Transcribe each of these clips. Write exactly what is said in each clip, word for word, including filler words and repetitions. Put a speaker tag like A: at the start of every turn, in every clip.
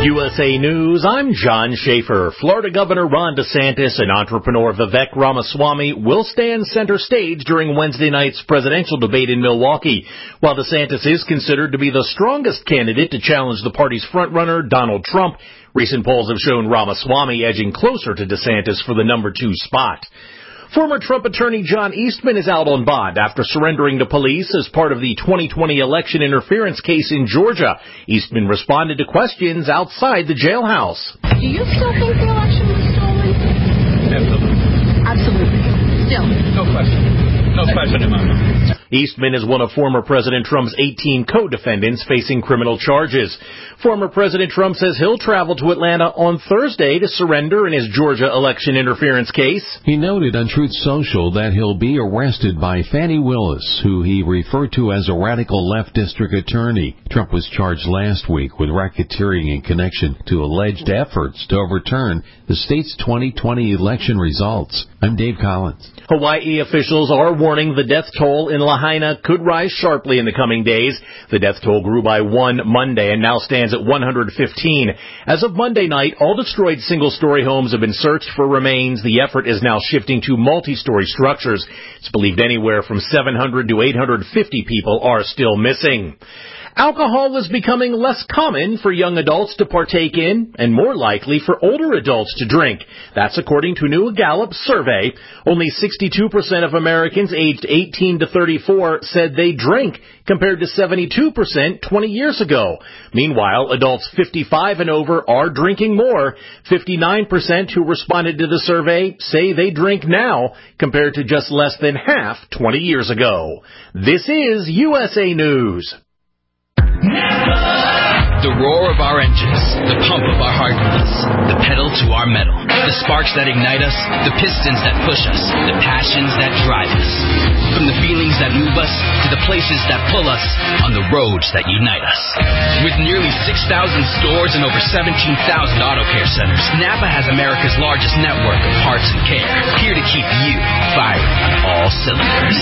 A: U S A News, I'm John Schaefer. Florida Governor Ron DeSantis and entrepreneur Vivek Ramaswamy will stand center stage during Wednesday night's presidential debate in Milwaukee. While DeSantis is considered to be the strongest candidate to challenge the party's frontrunner, Donald Trump, recent polls have shown Ramaswamy edging closer to DeSantis for the number two spot. Former Trump attorney John Eastman is out on bond after surrendering to police as part of the twenty twenty election interference case in Georgia. Eastman responded to questions outside the jailhouse.
B: Do you still think the election was stolen?
C: Absolutely.
B: Absolutely. Still.
C: No question. No question in my mind.
A: Eastman is one of former President Trump's eighteen co-defendants facing criminal charges. Former President Trump says he'll travel to Atlanta on Thursday to surrender in his Georgia election interference case.
D: He noted on Truth Social that he'll be arrested by Fani Willis, who he referred to as a radical left district attorney. Trump was charged last week with racketeering in connection to alleged efforts to overturn the state's twenty twenty election results. I'm Dave Collins.
A: Hawaii officials are warning the death toll in Lahaina could rise sharply in the coming days. The death toll grew by one Monday and now stands at one hundred fifteen. As of Monday night, all destroyed single-story homes have been searched for remains. The effort is now shifting to multi-story structures. It's believed anywhere from seven hundred to eight hundred fifty people are still missing. Alcohol is becoming less common for young adults to partake in and more likely for older adults to drink. That's according to a new Gallup survey. Only sixty-two percent of Americans aged eighteen to thirty-four said they drink, compared to seventy-two percent twenty years ago. Meanwhile, adults fifty-five and over are drinking more. fifty-nine percent who responded to the survey say they drink now, compared to just less than half twenty years ago. This is U S A News.
E: The roar of our engines, the pump of our heartbeats, the pedal to our metal, the sparks that ignite us, the pistons that push us, the passions that drive us. From the feelings that move us to the places that pull us on the roads that unite us. With nearly six thousand stores and over seventeen thousand auto care centers, Napa has America's largest network of parts and care, here to keep you firing on all cylinders.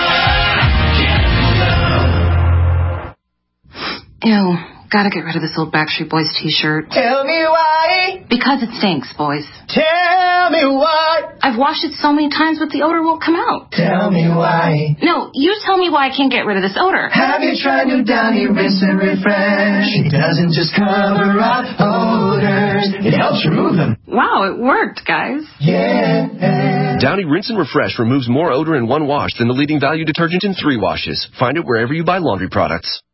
B: Ew, gotta get rid of this old Backstreet Boys t-shirt.
F: Tell me why.
B: Because it stinks, boys.
F: Tell me why.
B: I've washed it so many times, but the odor won't come out.
F: Tell me why.
B: No, you tell me why I can't get rid of this odor.
F: Have you tried new Downy Rinse and Refresh? It doesn't just cover up odors, it helps remove them.
B: Wow, it worked, guys.
F: Yeah.
G: Downy Rinse and Refresh removes more odor in one wash than the leading value detergent in three washes. Find it wherever you buy laundry products.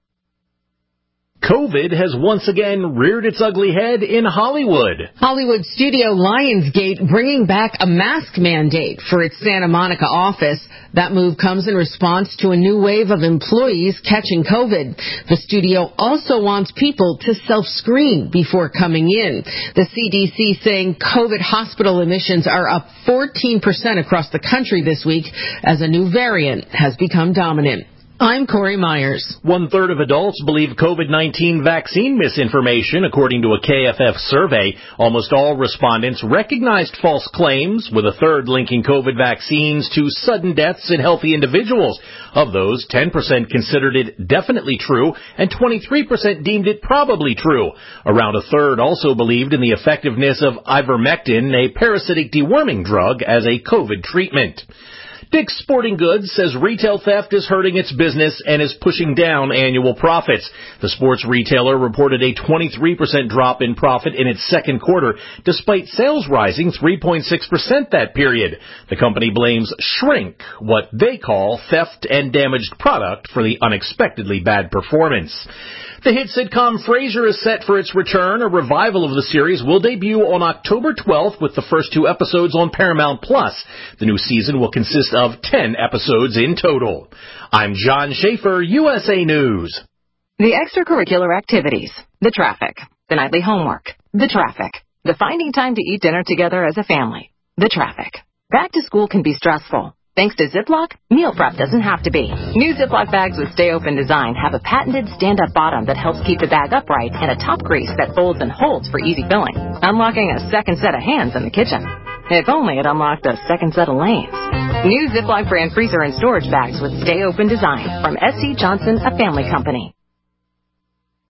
A: COVID has once again reared its ugly head in Hollywood.
H: Hollywood studio Lionsgate bringing back a mask mandate for its Santa Monica office. That move comes in response to a new wave of employees catching COVID. The studio also wants people to self-screen before coming in. The C D C saying COVID hospital admissions are up fourteen percent across the country this week as a new variant has become dominant. I'm Corey Myers.
A: One-third of adults believe COVID nineteen vaccine misinformation, according to a K F F survey. Almost all respondents recognized false claims, with a third linking COVID vaccines to sudden deaths in healthy individuals. Of those, ten percent considered it definitely true, and twenty-three percent deemed it probably true. Around a third also believed in the effectiveness of ivermectin, a parasitic deworming drug, as a COVID treatment. Dick's Sporting Goods says retail theft is hurting its business and is pushing down annual profits. The sports retailer reported a twenty-three percent drop in profit in its second quarter, despite sales rising three point six percent that period. The company blames shrink, what they call theft and damaged product, for the unexpectedly bad performance. The hit sitcom Frasier is set for its return. A revival of the series will debut on October twelfth with the first two episodes on Paramount Plus. The new season will consist of ten episodes in total. I'm John Schaefer, U S A News.
I: The extracurricular activities, the traffic, the nightly homework, the traffic, the finding time to eat dinner together as a family, the traffic. Back to school can be stressful. Thanks to Ziploc, meal prep doesn't have to be. New Ziploc bags with Stay Open design have a patented stand-up bottom that helps keep the bag upright and a top grease that folds and holds for easy filling, unlocking a second set of hands in the kitchen. If only it unlocked a second set of lanes. New Ziploc brand freezer and storage bags with Stay Open design from S C Johnson, a family company.